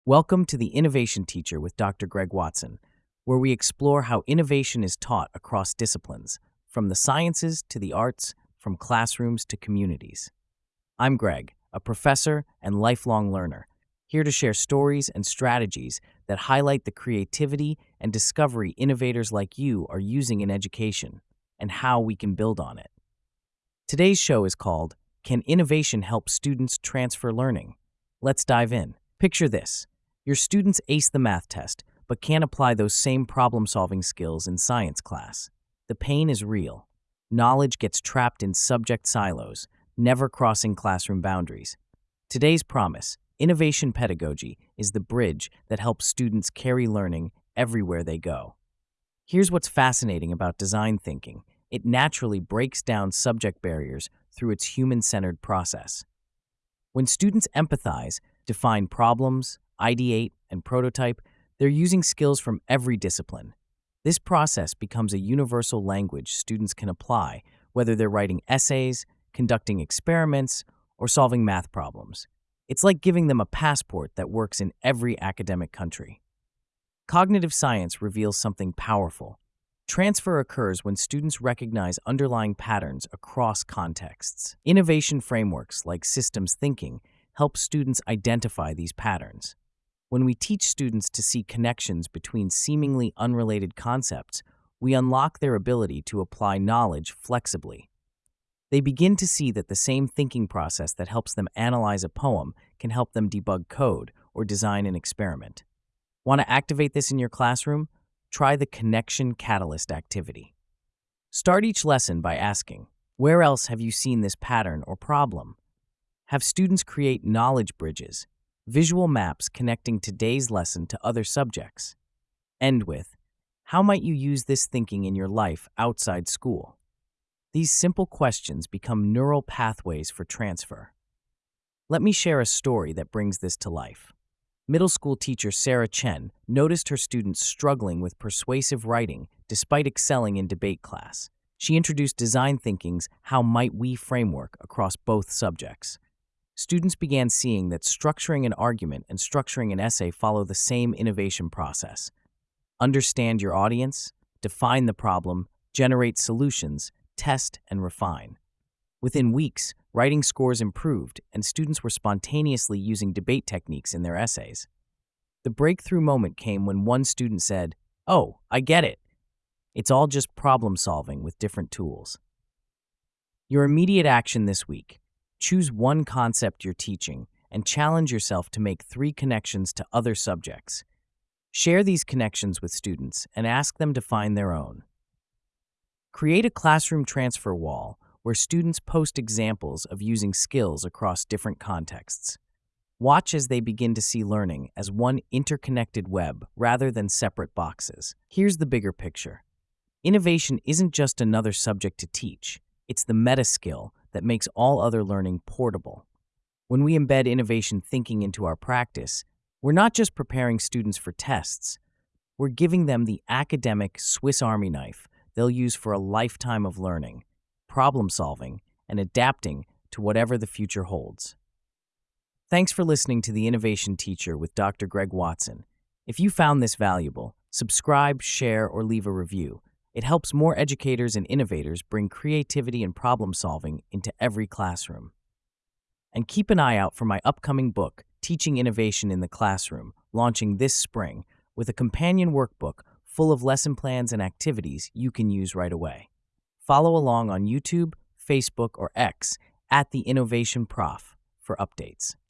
Welcome to the Innovation Teacher with Dr. Greg Watson, where we explore how innovation is taught across disciplines, from the sciences to the arts, from classrooms to communities. I'm Greg, a professor and lifelong learner, here to share stories and strategies that highlight the creativity and discovery innovators like you are using in education and how we can build on it. Today's show is called Can Innovation Help Students Transfer Learning? Let's dive in. Picture this. Your students ace the math test, but can't apply those same problem-solving skills in science class. The pain is real. Knowledge gets trapped in subject silos, never crossing classroom boundaries. Today's promise, innovation pedagogy, is the bridge that helps students carry learning everywhere they go. Here's what's fascinating about design thinking. It naturally breaks down subject barriers through its human-centered process. When students empathize, define problems, ideate, and prototype, they're using skills from every discipline. This process becomes a universal language students can apply, whether they're writing essays, conducting experiments, or solving math problems. It's like giving them a passport that works in every academic country. Cognitive science reveals something powerful. Transfer occurs when students recognize underlying patterns across contexts. Innovation frameworks like systems thinking help students identify these patterns. When we teach students to see connections between seemingly unrelated concepts, we unlock their ability to apply knowledge flexibly. They begin to see that the same thinking process that helps them analyze a poem can help them debug code or design an experiment. Want to activate this in your classroom? Try the Connection Catalyst activity. Start each lesson by asking, where else have you seen this pattern or problem? Have students create knowledge bridges, visual maps connecting today's lesson to other subjects. End with, how might you use this thinking in your life outside school? These simple questions become neural pathways for transfer. Let me share a story that brings this to life. Middle school teacher Sarah Chen noticed her students struggling with persuasive writing despite excelling in debate class. She introduced design thinking's How Might We framework across both subjects. Students began seeing that structuring an argument and structuring an essay follow the same innovation process. Understand your audience, define the problem, generate solutions, test, and refine. Within weeks, writing scores improved, and students were spontaneously using debate techniques in their essays. The breakthrough moment came when one student said, "Oh, I get it. It's all just problem solving with different tools." Your immediate action this week: choose one concept you're teaching and challenge yourself to make 3 connections to other subjects. Share these connections with students and ask them to find their own. Create a classroom transfer wall where students post examples of using skills across different contexts. Watch as they begin to see learning as one interconnected web rather than separate boxes. Here's the bigger picture. Innovation isn't just another subject to teach. It's the meta skill that makes all other learning portable. When we embed innovation thinking into our practice, we're not just preparing students for tests. We're giving them the academic Swiss Army knife they'll use for a lifetime of learning, problem solving, and adapting to whatever the future holds. Thanks for listening to The Innovation Teacher with Dr. Greg Watson. If you found this valuable, subscribe, share, or leave a review. It helps more educators and innovators bring creativity and problem solving into every classroom. And keep an eye out for my upcoming book, Teaching Innovation in the Classroom, launching this spring, with a companion workbook full of lesson plans and activities you can use right away. Follow along on YouTube, Facebook, or X @The Innovation Prof for updates.